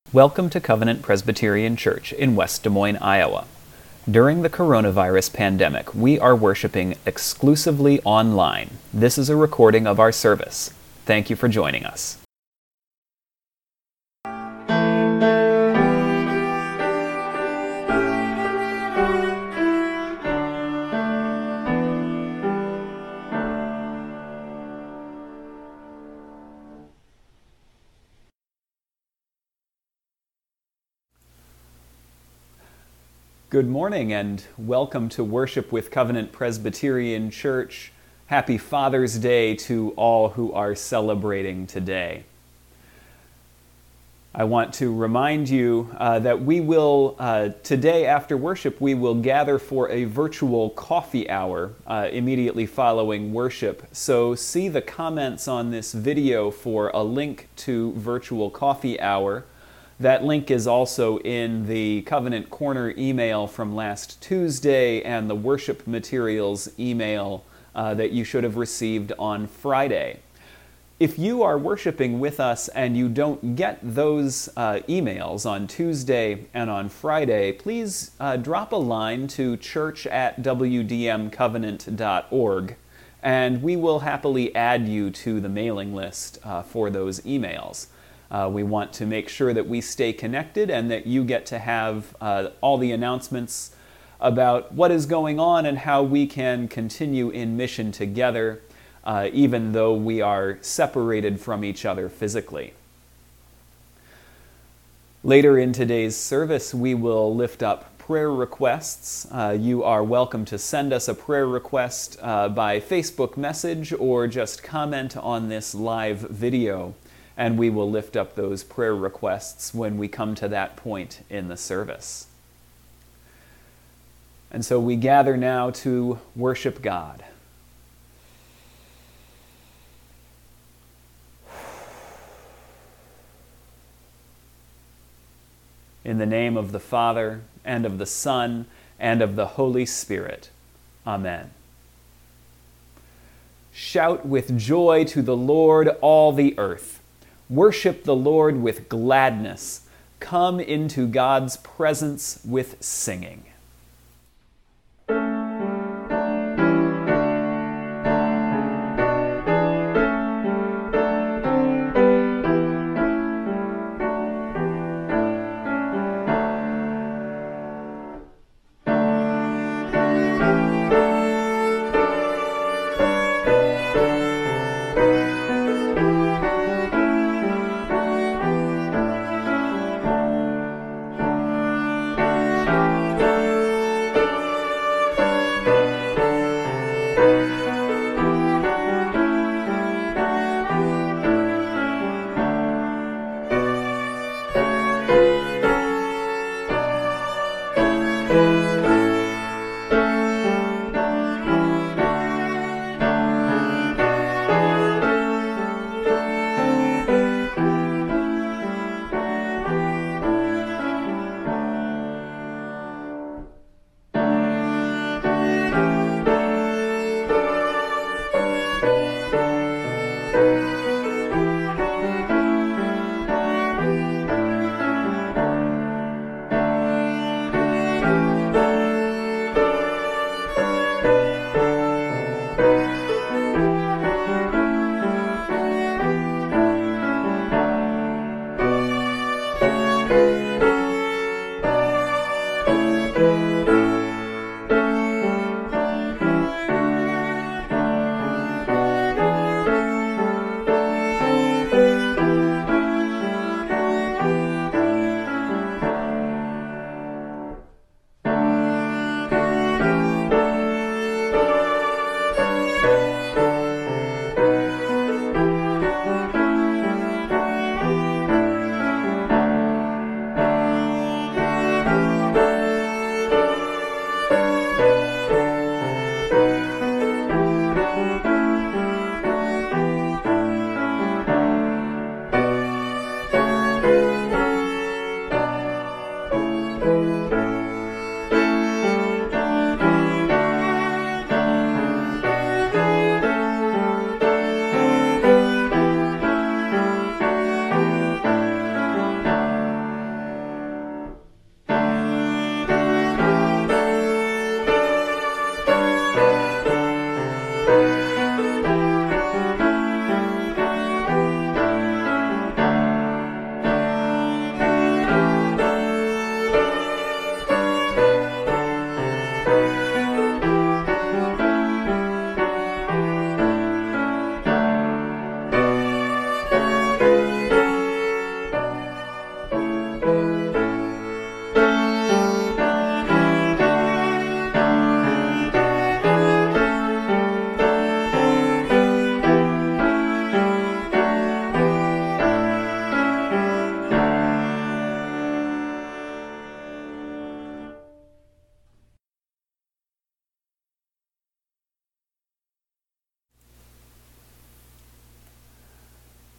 Welcome to Covenant Presbyterian Church in West Des Moines, Iowa. During the coronavirus pandemic, we are worshiping exclusively online. This is a recording of our service. Thank you for joining us. Good morning and welcome to worship with Covenant Presbyterian Church. Happy Father's Day to all who are celebrating today. I want to remind you that we will, today after worship, we will gather for a virtual coffee hour immediately following worship. So see the comments on this video for a link to virtual coffee hour. That link is also in the Covenant Corner email from last Tuesday and the worship materials email that you should have received on Friday. If you are worshiping with us and you don't get those emails on Tuesday and on Friday, please drop a line to church@wdmcovenant.org and we will happily add you to the mailing list for those emails. We want to make sure that we stay connected and that you get to have all the announcements about what is going on and how we can continue in mission together, even though we are separated from each other physically. Later in today's service, we will lift up prayer requests. You are welcome to send us a prayer request by Facebook message or just comment on this live video. And we will lift up those prayer requests when we come to that point in the service. And so we gather now to worship God. In the name of the Father, and of the Son, and of the Holy Spirit. Amen. Shout with joy to the Lord, all the earth. Worship the Lord with gladness. Come into God's presence with singing.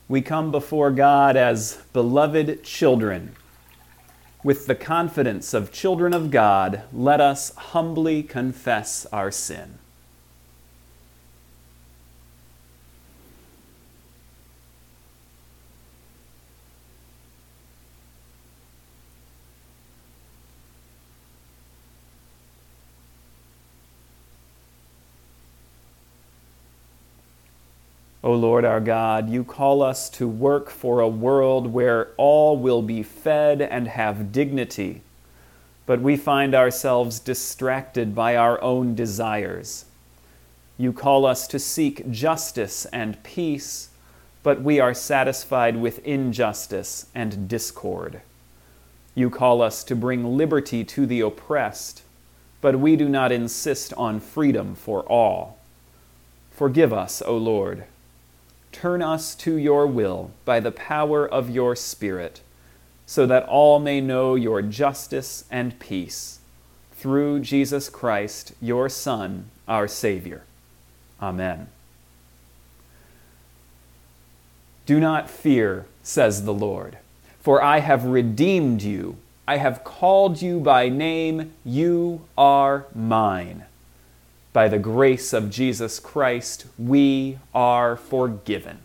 We come before God as beloved children. With the confidence of children of God, let us humbly confess our sin. O Lord our God, you call us to work for a world where all will be fed and have dignity, but we find ourselves distracted by our own desires. You call us to seek justice and peace, but we are satisfied with injustice and discord. You call us to bring liberty to the oppressed, but we do not insist on freedom for all. Forgive us, O Lord. Turn us to your will by the power of your Spirit, so that all may know your justice and peace. Through Jesus Christ, your Son, our Savior. Amen. Do not fear, says the Lord, for I have redeemed you. I have called you by name. You are mine. By the grace of Jesus Christ, we are forgiven.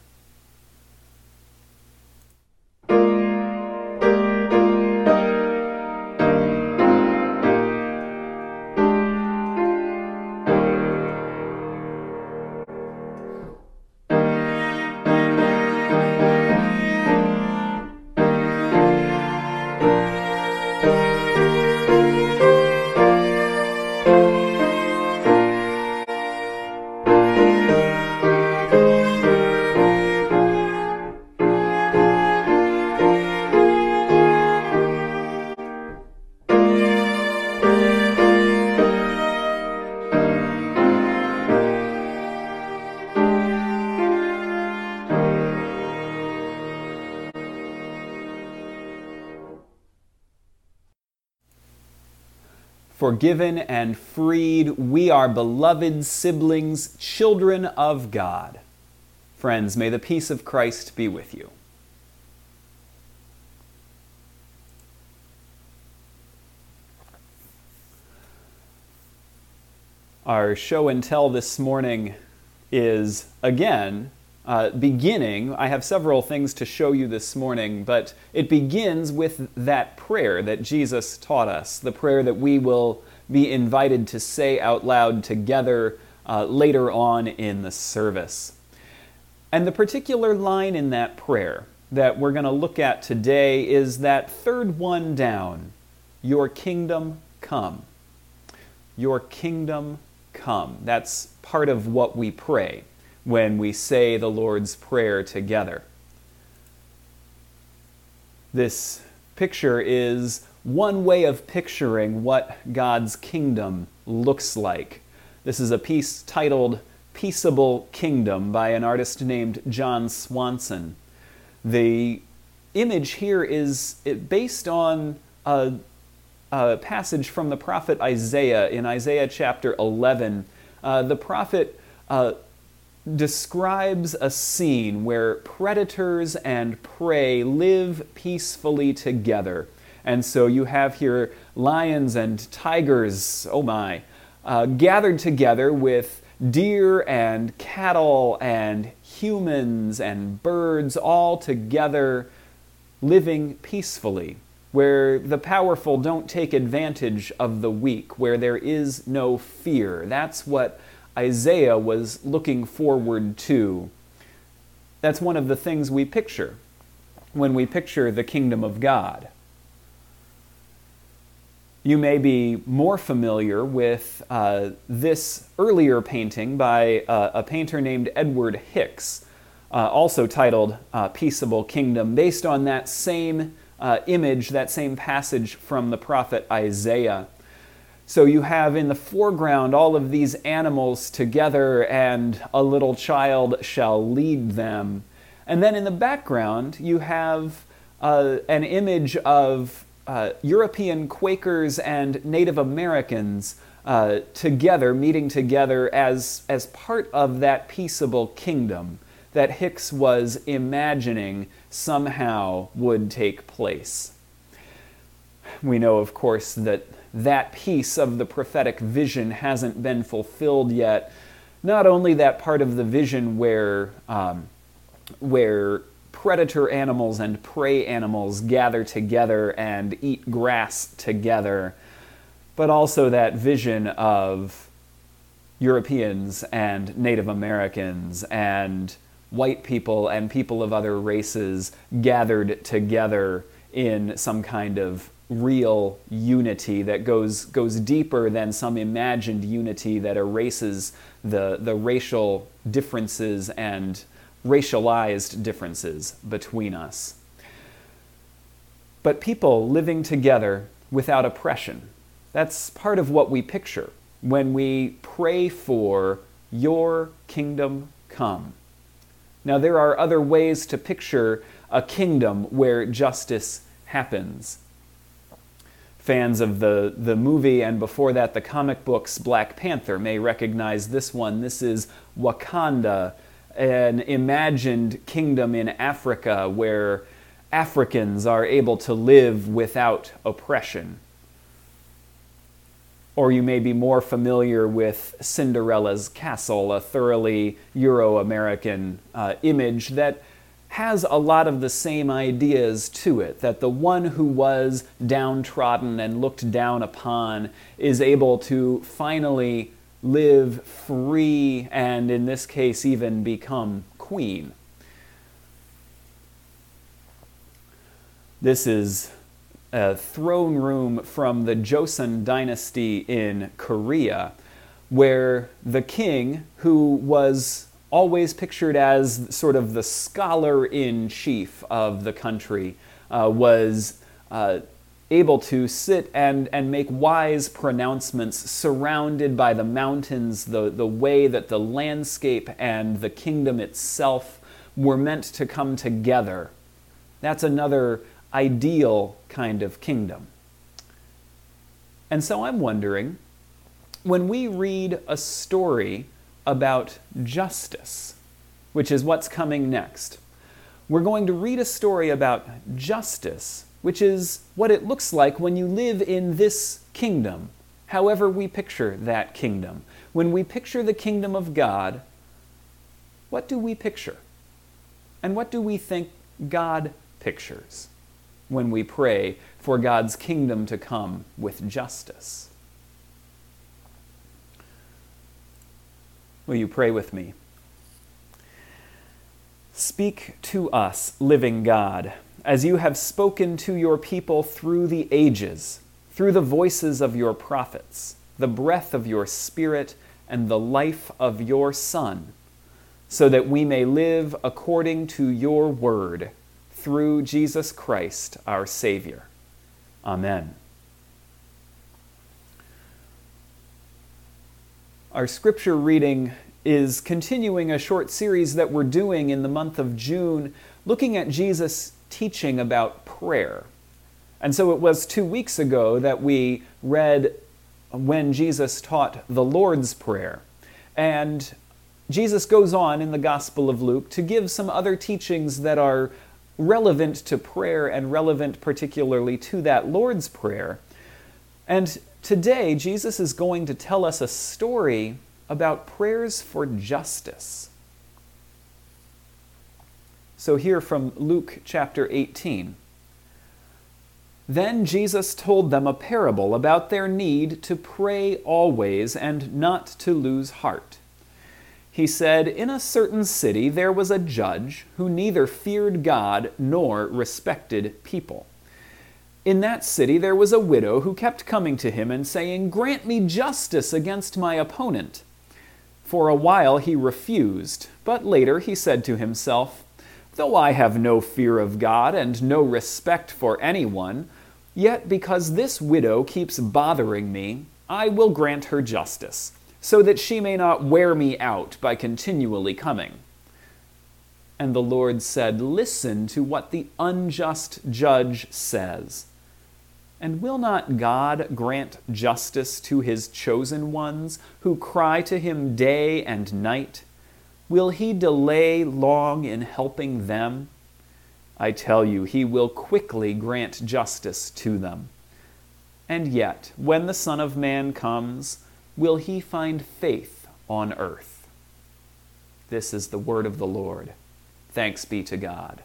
Forgiven and freed, we are beloved siblings, children of God. Friends, may the peace of Christ be with you. Our show and tell this morning is, again, beginning. I have several things to show you this morning, but it begins with that prayer that Jesus taught us, the prayer that we will be invited to say out loud together later on in the service. And the particular line in that prayer that we're going to look at today is that third one down, your kingdom come. Your kingdom come. That's part of what we pray when we say the Lord's Prayer together. This picture is one way of picturing what God's kingdom looks like. This is a piece titled Peaceable Kingdom by an artist named John Swanson. The image here is based on a passage from the prophet Isaiah. In Isaiah chapter 11, the prophet describes a scene where predators and prey live peacefully together. And so you have here lions and tigers, oh my, gathered together with deer and cattle and humans and birds all together living peacefully, where the powerful don't take advantage of the weak, where there is no fear. That's what Isaiah was looking forward to. That's one of the things we picture when we picture the kingdom of God. You may be more familiar with this earlier painting by a painter named Edward Hicks, also titled Peaceable Kingdom, based on that same image, that same passage from the prophet Isaiah. So you have in the foreground all of these animals together, and a little child shall lead them. And then in the background, you have an image of European Quakers and Native Americans together, meeting together as part of that peaceable kingdom that Hicks was imagining somehow would take place. We know, of course, that that piece of the prophetic vision hasn't been fulfilled yet. Not only that part of the vision where predator animals and prey animals gather together and eat grass together, but also that vision of Europeans and Native Americans and white people and people of other races gathered together in some kind of real unity that goes deeper than some imagined unity that erases the racial differences and racialized differences between us. But people living together without oppression, that's part of what we picture when we pray for your kingdom come. Now, there are other ways to picture a kingdom where justice happens. Fans of the movie and before that the comic books Black Panther may recognize this one. This is Wakanda, an imagined kingdom in Africa where Africans are able to live without oppression. Or you may be more familiar with Cinderella's Castle, a thoroughly Euro-American image that has a lot of the same ideas to it, that the one who was downtrodden and looked down upon is able to finally live free and, in this case, even become queen. This is a throne room from the Joseon dynasty in Korea, where the king, who was always pictured as sort of the scholar-in-chief of the country, was able to sit and make wise pronouncements surrounded by the mountains, the way that the landscape and the kingdom itself were meant to come together. That's another ideal kind of kingdom. And so I'm wondering, when we read a story about justice, which is what's coming next, we're going to read a story about justice, which is what it looks like when you live in this kingdom, however we picture that kingdom. When we picture the kingdom of God, what do we picture? And what do we think God pictures when we pray for God's kingdom to come with justice? Will you pray with me? Speak to us, living God, as you have spoken to your people through the ages, through the voices of your prophets, the breath of your Spirit, and the life of your Son, so that we may live according to your word, through Jesus Christ, our Savior. Amen. Our scripture reading is continuing a short series that we're doing in the month of June, looking at Jesus' teaching about prayer. And so it was 2 weeks ago that we read when Jesus taught the Lord's Prayer. And Jesus goes on in the Gospel of Luke to give some other teachings that are relevant to prayer and relevant particularly to that Lord's Prayer. And today, Jesus is going to tell us a story about prayers for justice. So here from Luke chapter 18. Then Jesus told them a parable about their need to pray always and not to lose heart. He said, "In a certain city there was a judge who neither feared God nor respected people. In that city there was a widow who kept coming to him and saying, 'Grant me justice against my opponent.' For a while he refused, but later he said to himself, 'Though I have no fear of God and no respect for anyone, yet because this widow keeps bothering me, I will grant her justice, so that she may not wear me out by continually coming.' And the Lord said, 'Listen to what the unjust judge says. And will not God grant justice to his chosen ones who cry to him day and night? Will he delay long in helping them? I tell you, he will quickly grant justice to them. And yet, when the Son of Man comes, will he find faith on earth? This is the word of the Lord. Thanks be to God.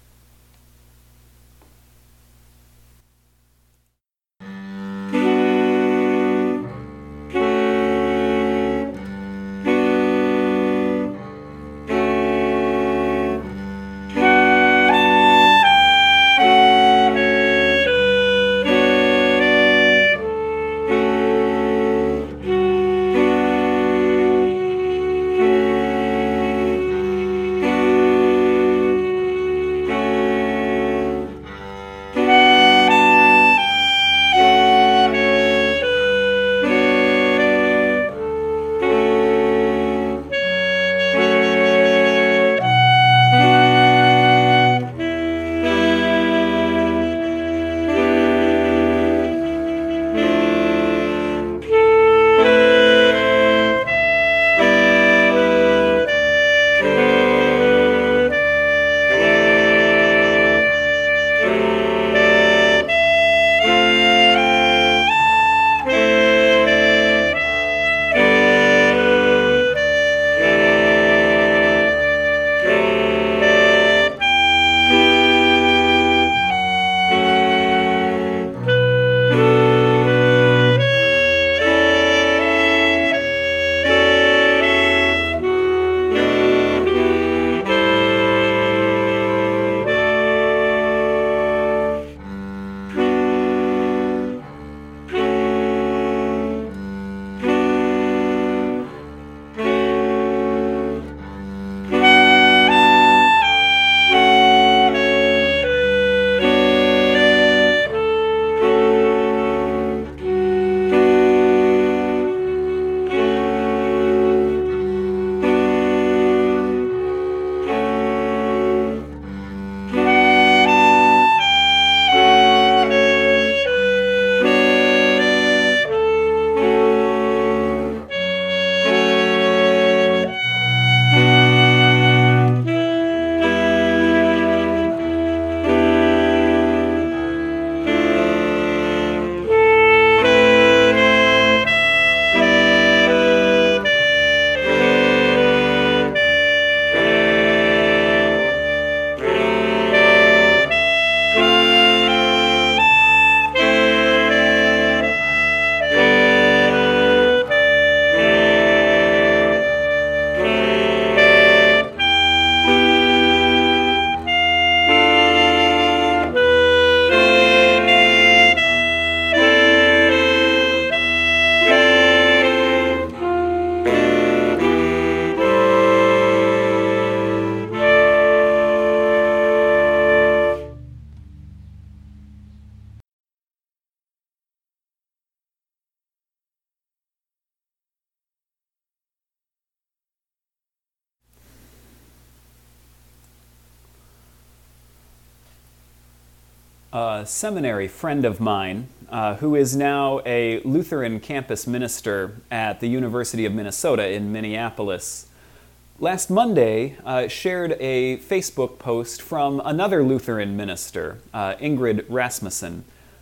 A seminary friend of mine, who is now a Lutheran campus minister at the University of Minnesota in Minneapolis, last Monday shared a Facebook post from another Lutheran minister, Ingrid Rasmussen,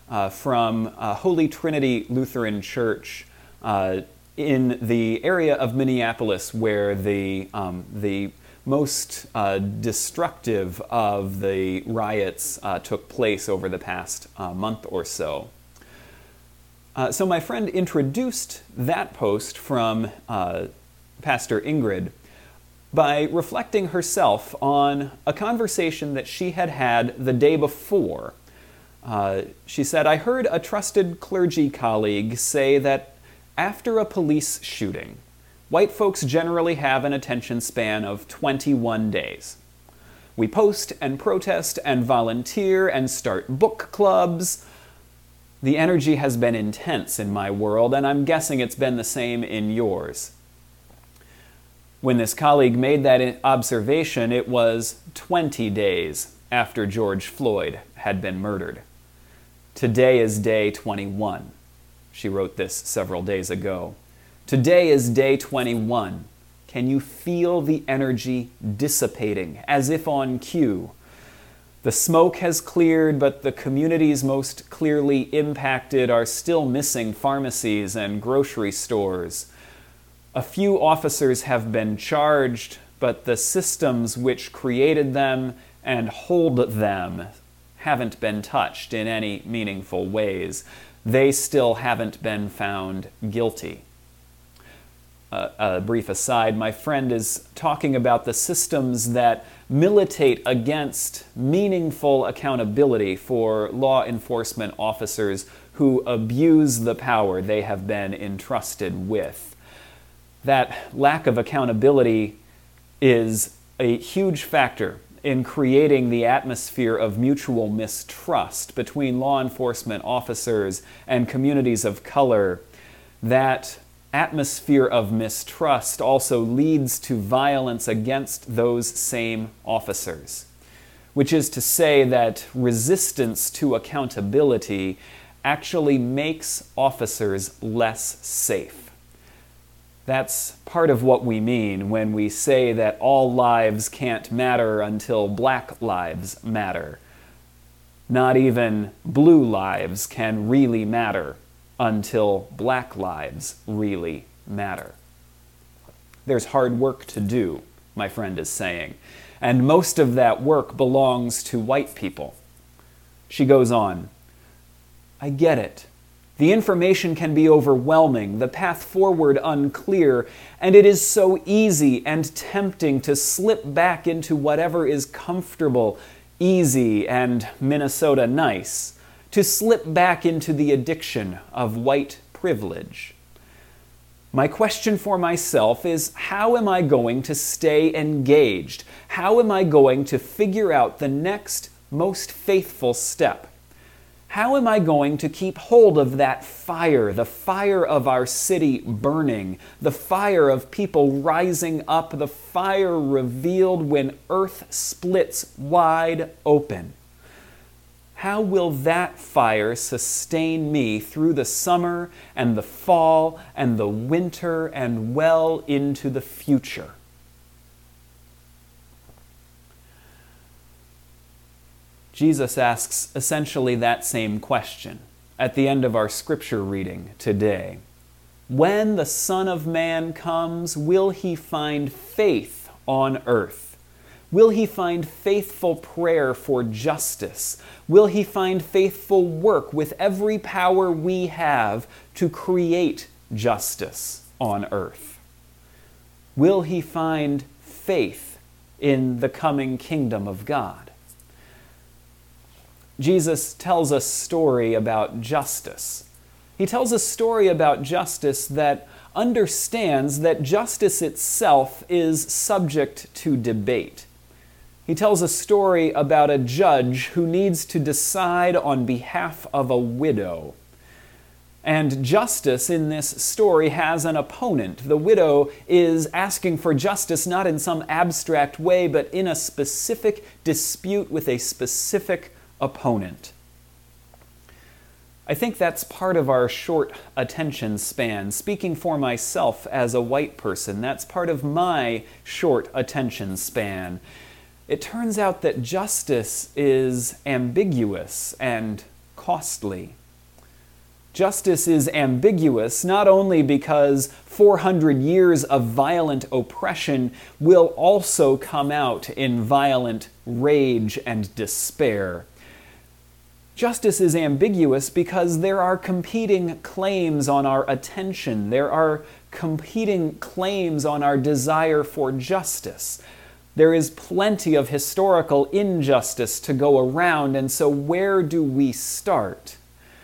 from Holy Trinity Lutheran Church in the area of Minneapolis where the most destructive of the riots took place over the past month or so. So my friend introduced that post from Pastor Ingrid by reflecting herself on a conversation that she had had the day before. She said, "I heard a trusted clergy colleague say that after a police shooting, white folks generally have an attention span of 21 days. We post and protest and volunteer and start book clubs. The energy has been intense in my world, and I'm guessing it's been the same in yours." When this colleague made that observation, it was 20 days after George Floyd had been murdered. Today is day 21. She wrote this several days ago. Today is day 21. Can you feel the energy dissipating, as if on cue? The smoke has cleared, but the communities most clearly impacted are still missing pharmacies and grocery stores. A few officers have been charged, but the systems which created them and hold them haven't been touched in any meaningful ways. They still haven't been found guilty. A brief aside, my friend is talking about the systems that militate against meaningful accountability for law enforcement officers who abuse the power they have been entrusted with. That lack of accountability is a huge factor in creating the atmosphere of mutual mistrust between law enforcement officers and communities of color. That atmosphere of mistrust also leads to violence against those same officers, which is to say that resistance to accountability actually makes officers less safe. That's part of what we mean when we say that all lives can't matter until black lives matter. Not even blue lives can really matter until black lives really matter. There's hard work to do, my friend is saying, and most of that work belongs to white people. She goes on, I get it. The information can be overwhelming, the path forward unclear, and it is so easy and tempting to slip back into whatever is comfortable, easy, and Minnesota nice. To slip back into the addiction of white privilege. My question for myself is, how am I going to stay engaged? How am I going to figure out the next most faithful step? How am I going to keep hold of that fire, the fire of our city burning, the fire of people rising up, the fire revealed when earth splits wide open? How will that fire sustain me through the summer and the fall and the winter and well into the future? Jesus asks essentially that same question at the end of our scripture reading today. When the Son of Man comes, will he find faith on earth? Will he find faithful prayer for justice? Will he find faithful work with every power we have to create justice on earth? Will he find faith in the coming kingdom of God? Jesus tells a story about justice. He tells a story about justice that understands that justice itself is subject to debate. He tells a story about a judge who needs to decide on behalf of a widow. And justice in this story has an opponent. The widow is asking for justice not in some abstract way, but in a specific dispute with a specific opponent. I think that's part of our short attention span. Speaking for myself as a white person, that's part of my short attention span. It turns out that justice is ambiguous and costly. Justice is ambiguous not only because 400 years of violent oppression will also come out in violent rage and despair. Justice is ambiguous because there are competing claims on our attention. There are competing claims on our desire for justice. There is plenty of historical injustice to go around, and so where do we start?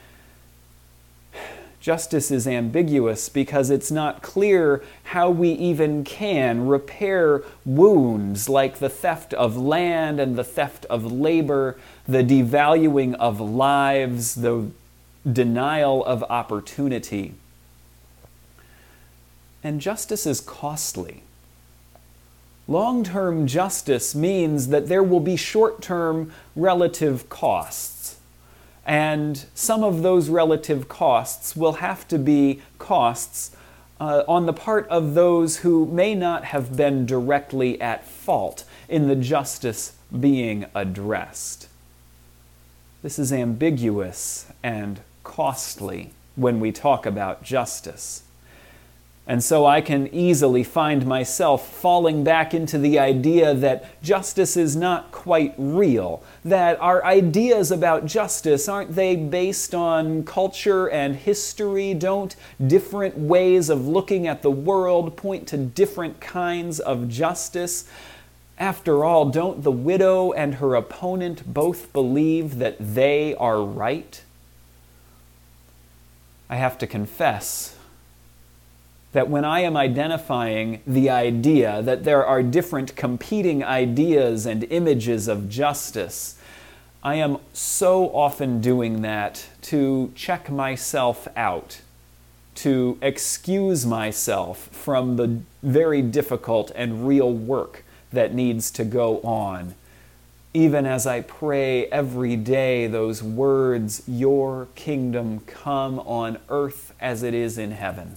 Justice is ambiguous because it's not clear how we even can repair wounds like the theft of land and the theft of labor, the devaluing of lives, the denial of opportunity. And justice is costly. Long-term justice means that there will be short-term relative costs. And some of those relative costs will have to be costs on the part of those who may not have been directly at fault in the justice being addressed. This is ambiguous and costly when we talk about justice. And so I can easily find myself falling back into the idea that justice is not quite real, that our ideas about justice, aren't they based on culture and history? Don't different ways of looking at the world point to different kinds of justice? After all, don't the widow and her opponent both believe that they are right? I have to confess that when I am identifying the idea that there are different competing ideas and images of justice, I am so often doing that to check myself out, to excuse myself from the very difficult and real work that needs to go on, even as I pray every day those words, "Your kingdom come on earth as it is in heaven."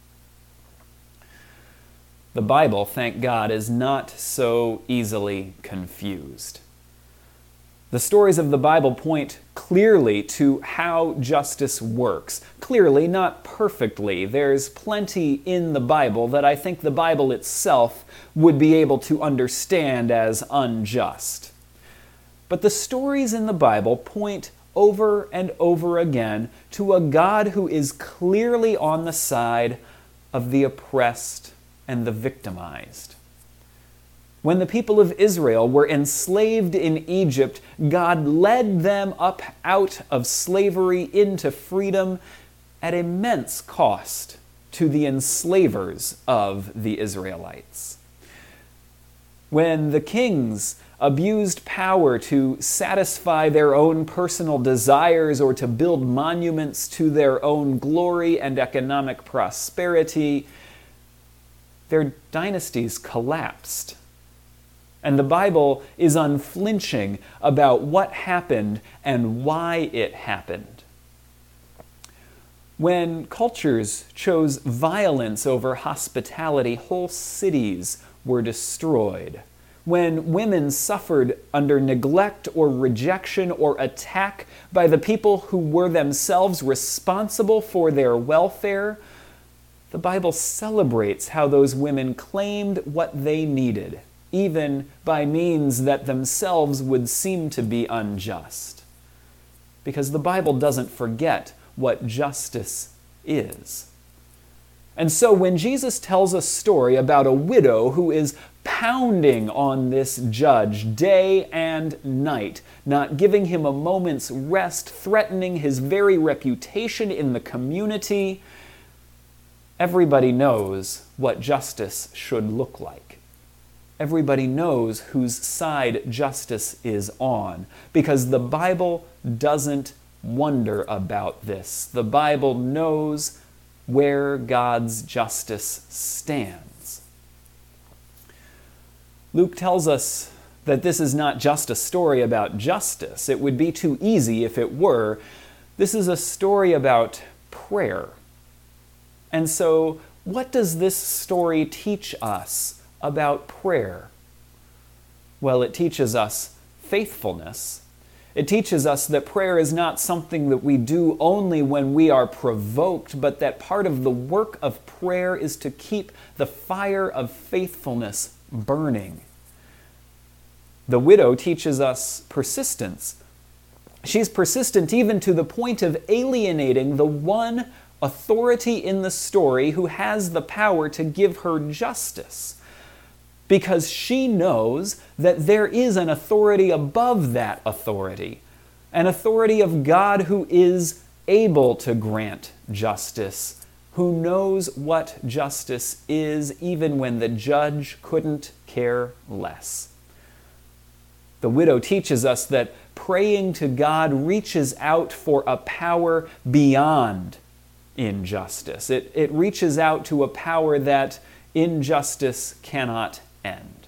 The Bible, thank God, is not so easily confused. The stories of the Bible point clearly to how justice works. Clearly, not perfectly. There's plenty in the Bible that I think the Bible itself would be able to understand as unjust. But the stories in the Bible point over and over again to a God who is clearly on the side of the oppressed and the victimized. When the people of Israel were enslaved in Egypt, God led them up out of slavery into freedom at immense cost to the enslavers of the Israelites. When the kings abused power to satisfy their own personal desires or to build monuments to their own glory and economic prosperity, their dynasties collapsed. And the Bible is unflinching about what happened and why it happened. When cultures chose violence over hospitality, whole cities were destroyed. When women suffered under neglect or rejection or attack by the people who were themselves responsible for their welfare, the Bible celebrates how those women claimed what they needed, even by means that themselves would seem to be unjust. Because the Bible doesn't forget what justice is. And so when Jesus tells a story about a widow who is pounding on this judge day and night, not giving him a moment's rest, threatening his very reputation in the community, everybody knows what justice should look like. Everybody knows whose side justice is on, because the Bible doesn't wonder about this. The Bible knows where God's justice stands. Luke tells us that this is not just a story about justice. It would be too easy if it were. This is a story about prayer. And so, what does this story teach us about prayer? Well, it teaches us faithfulness. It teaches us that prayer is not something that we do only when we are provoked, but that part of the work of prayer is to keep the fire of faithfulness burning. The widow teaches us persistence. She's persistent even to the point of alienating the one authority in the story who has the power to give her justice, because she knows that there is an authority above that authority, an authority of God who is able to grant justice, who knows what justice is even when the judge couldn't care less. The widow teaches us that praying to God reaches out for a power beyond injustice. It reaches out to a power that injustice cannot end.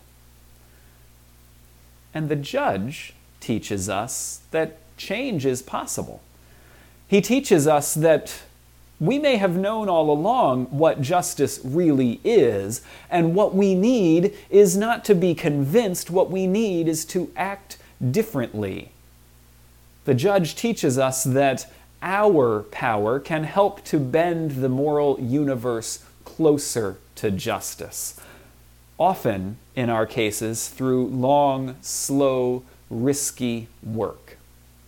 And the judge teaches us that change is possible. He teaches us that We may have known all along what justice really is, and what we need is not to be convinced. What we need is to act differently. The judge teaches us that our power can help to bend the moral universe closer to justice. Often, in our cases, through long, slow, risky work.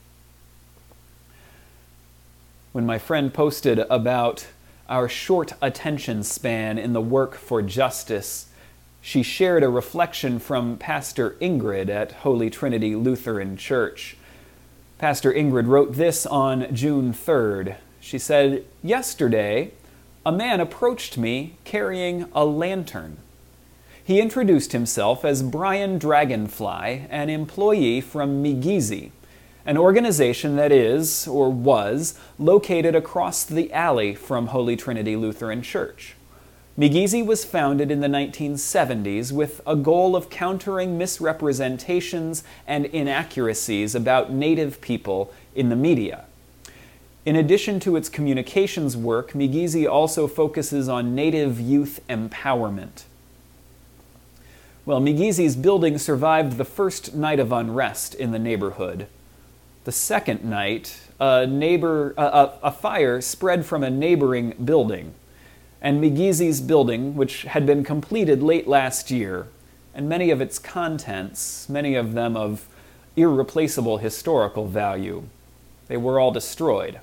When my friend posted about our short attention span in the work for justice, she shared a reflection from Pastor Ingrid at Holy Trinity Lutheran Church. Pastor Ingrid wrote this on June 3rd. She said, "Yesterday, a man approached me carrying a lantern. He introduced himself as Brian Dragonfly, an employee from Migizi, an organization that is, or was, located across the alley from Holy Trinity Lutheran Church. Migizi was founded in the 1970s with a goal of countering misrepresentations and inaccuracies about Native people in the media. In addition to its communications work, Migizi also focuses on Native youth empowerment. Well, Migizi's building survived the first night of unrest in the neighborhood. The second night, a fire spread from a neighboring building, and Migizi's building, which had been completed late last year, and many of its contents, many of them of irreplaceable historical value, they were all destroyed.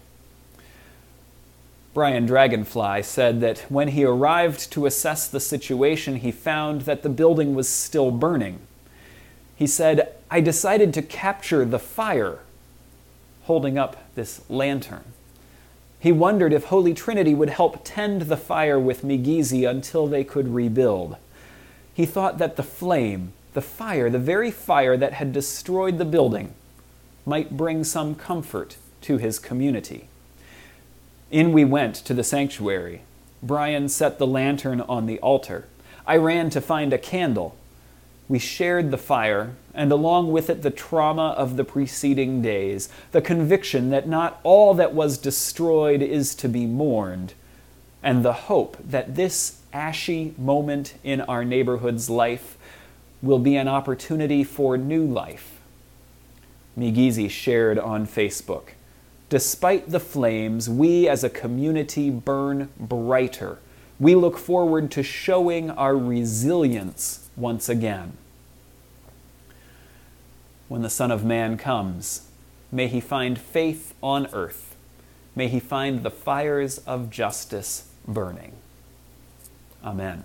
Brian Dragonfly said that when he arrived to assess the situation, he found that the building was still burning. He said, "I decided to capture the fire," holding up this lantern. He wondered if Holy Trinity would help tend the fire with Migizi until they could rebuild. He thought that the flame, the fire, the very fire that had destroyed the building, might bring some comfort to his community. In we went to the sanctuary. Brian set the lantern on the altar. I ran to find a candle. We shared the fire, and along with it the trauma of the preceding days, the conviction that not all that was destroyed is to be mourned, and the hope that this ashy moment in our neighborhood's life will be an opportunity for new life. Migizi shared on Facebook, "Despite the flames, we as a community burn brighter. We look forward to showing our resilience once again." When the Son of Man comes, may he find faith on earth. May he find the fires of justice burning. Amen.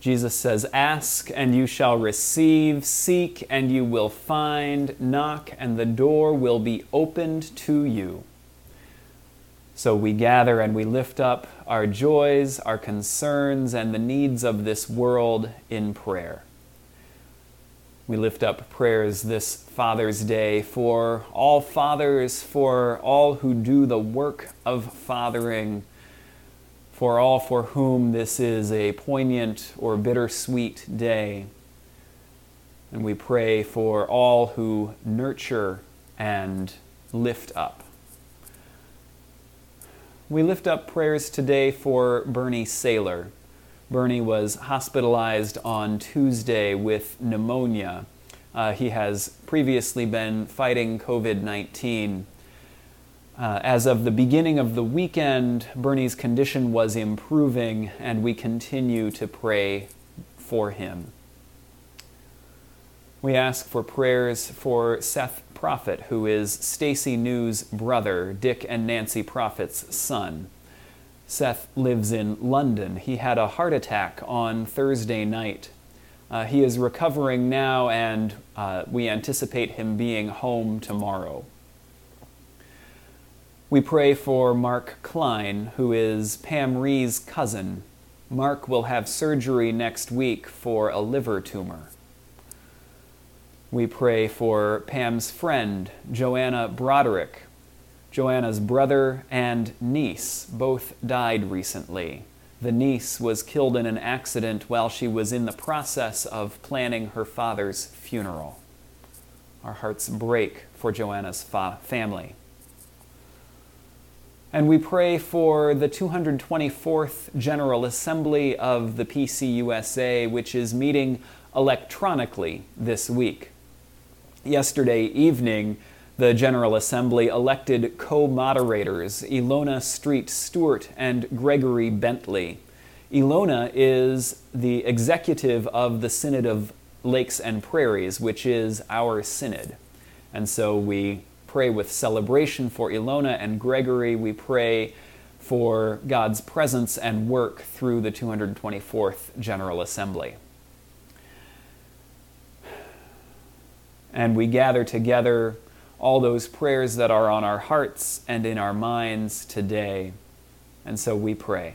Jesus says, "Ask and you shall receive, seek and you will find, knock and the door will be opened to you." So we gather and we lift up our joys, our concerns, and the needs of this world in prayer. We lift up prayers this Father's Day for all fathers, for all who do the work of fathering, for all for whom this is a poignant or bittersweet day. And we pray for all who nurture and lift up. We lift up prayers today for Bernie Saylor. Bernie was hospitalized on Tuesday with pneumonia. He has previously been fighting COVID-19. As of the beginning of the weekend, Bernie's condition was improving, and we continue to pray for him. We ask for prayers for Seth Prophet, who is Stacy New's brother, Dick and Nancy Prophet's son. Seth lives in London. He had a heart attack on Thursday night. He is recovering now, and we anticipate him being home tomorrow. We pray for Mark Klein, who is Pam Ree's cousin. Mark will have surgery next week for a liver tumor. We pray for Pam's friend, Joanna Broderick. Joanna's brother and niece both died recently. The niece was killed in an accident while she was in the process of planning her father's funeral. Our hearts break for Joanna's family. And we pray for the 224th General Assembly of the PCUSA, which is meeting electronically this week. Yesterday evening, the General Assembly elected co-moderators Ilona Street Stewart and Gregory Bentley. Ilona is the executive of the Synod of Lakes and Prairies, which is our synod. And so we pray with celebration for Ilona and Gregory. We pray for God's presence and work through the 224th General Assembly. And we gather together all those prayers that are on our hearts and in our minds today. And so we pray.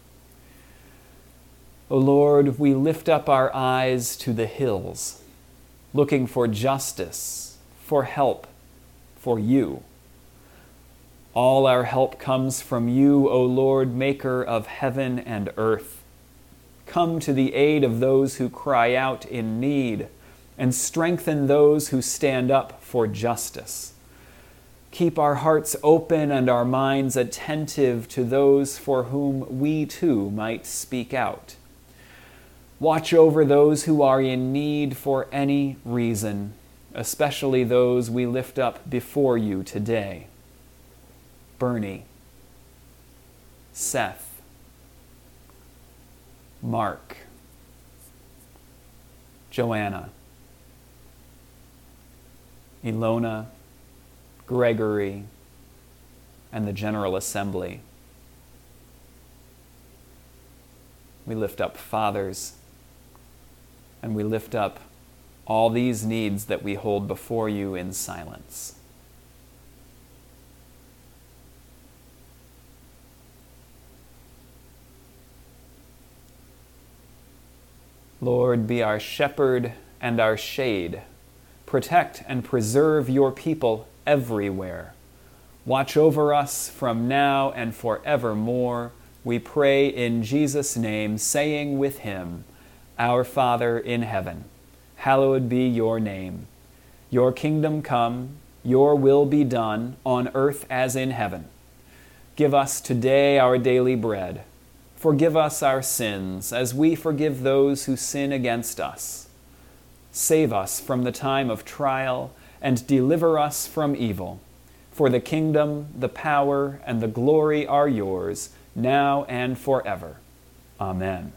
O Lord, we lift up our eyes to the hills, looking for justice, for help, for you. All our help comes from you, O Lord, maker of heaven and earth. Come to the aid of those who cry out in need, and strengthen those who stand up for justice. Keep our hearts open and our minds attentive to those for whom we too might speak out. Watch over those who are in need for any reason, especially those we lift up before you today. Bernie, Seth, Mark, Joanna, Ilona, Gregory, and the General Assembly. We lift up fathers, and we lift up all these needs that we hold before you in silence. Lord, be our shepherd and our shade. Protect and preserve your people everywhere. Watch over us from now and forevermore. We pray in Jesus' name, saying with him, Our Father in heaven, hallowed be your name. Your kingdom come, your will be done, on earth as in heaven. Give us today our daily bread. Forgive us our sins, as we forgive those who sin against us. Save us from the time of trial, and deliver us from evil. For the kingdom, the power, and the glory are yours, now and forever. Amen.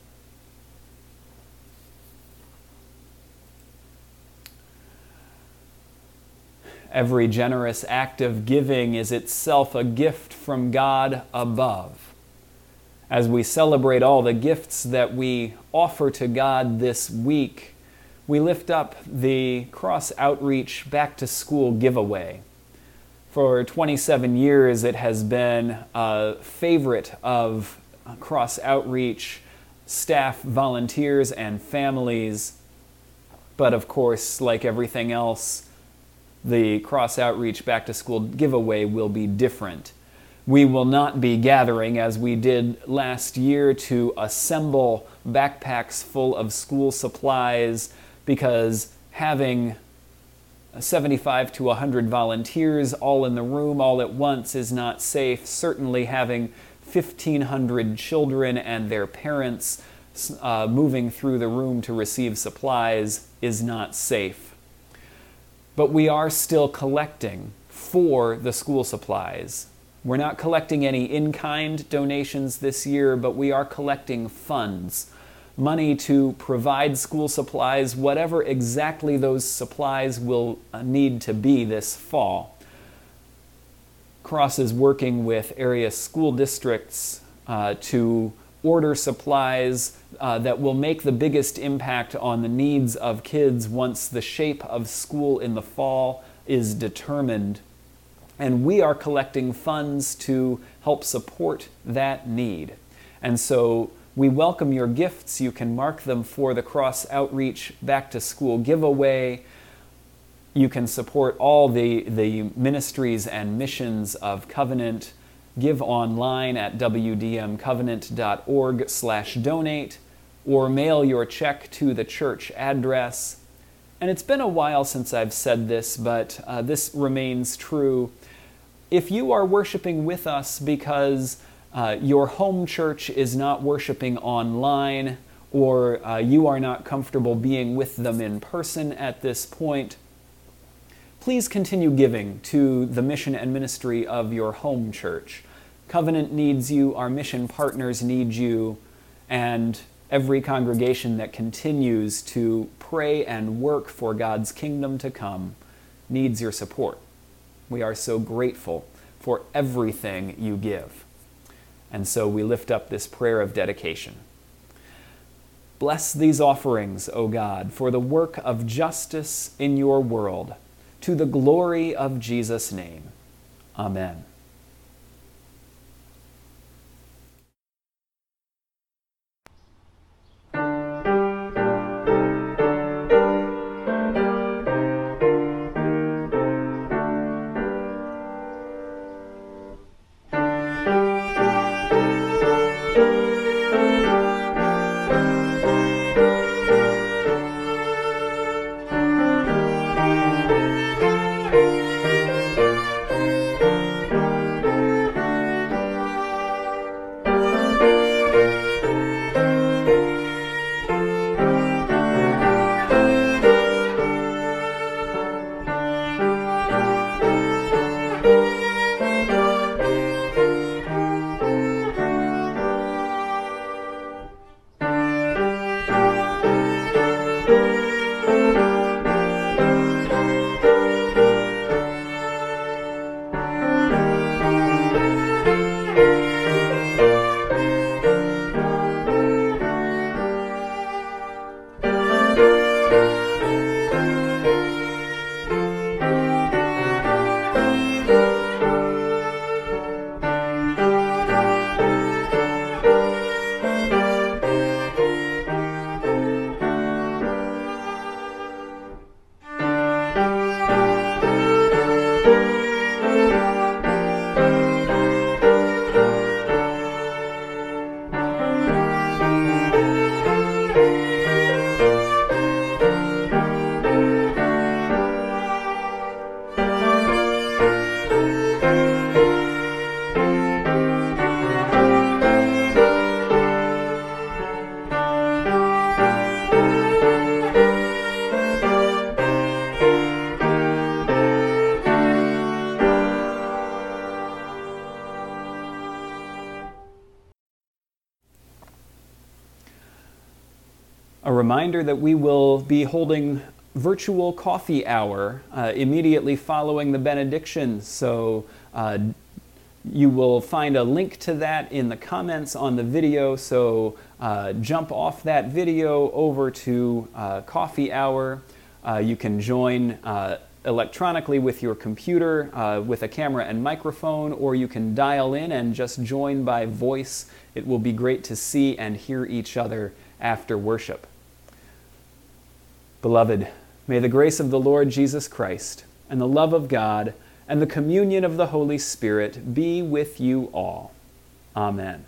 Every generous act of giving is itself a gift from God above. As we celebrate all the gifts that we offer to God this week, we lift up the Cross Outreach Back to School giveaway. For 27 years, it has been a favorite of Cross Outreach staff, volunteers, and families. But of course, like everything else, the Cross Outreach Back to School giveaway will be different. We will not be gathering as we did last year to assemble backpacks full of school supplies, because having 75 to 100 volunteers all in the room all at once is not safe. Certainly having 1,500 children and their parents moving through the room to receive supplies is not safe. But we are still collecting for the school supplies. We're not collecting any in-kind donations this year, but we are collecting funds, money to provide school supplies, whatever exactly those supplies will need to be this fall. Cross is working with area school districts to order supplies that will make the biggest impact on the needs of kids once the shape of school in the fall is determined. And we are collecting funds to help support that need. And so we welcome your gifts. You can mark them for the Cross Outreach Back to School giveaway. You can support all the ministries and missions of Covenant. Give online at wdmcovenant.org/donate, or mail your check to the church address. And it's been a while since I've said this, but this remains true. If you are worshiping with us because your home church is not worshiping online, or you are not comfortable being with them in person at this point, please continue giving to the mission and ministry of your home church. Covenant needs you, our mission partners need you, and every congregation that continues to pray and work for God's kingdom to come needs your support. We are so grateful for everything you give. And so we lift up this prayer of dedication. Bless these offerings, O God, for the work of justice in your world, to the glory of Jesus' name. Amen. A reminder that we will be holding virtual coffee hour immediately following the benediction. So You will find a link to that in the comments on the video, so jump off that video over to Coffee Hour. You can join electronically with your computer with a camera and microphone, or you can dial in and just join by voice. It will be great to see and hear each other after worship. Beloved, may the grace of the Lord Jesus Christ and the love of God and the communion of the Holy Spirit be with you all. Amen.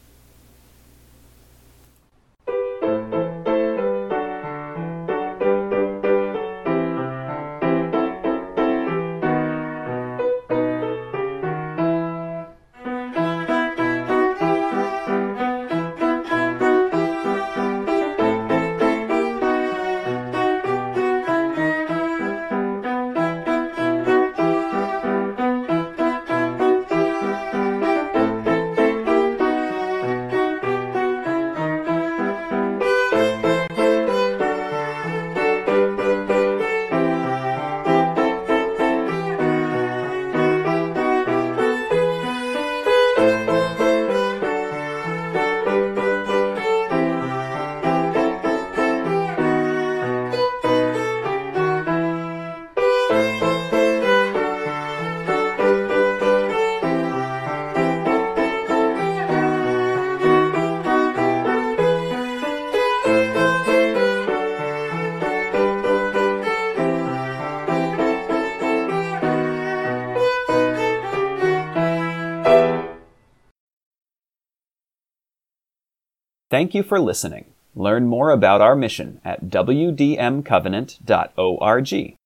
Thank you for listening. Learn more about our mission at wdmcovenant.org.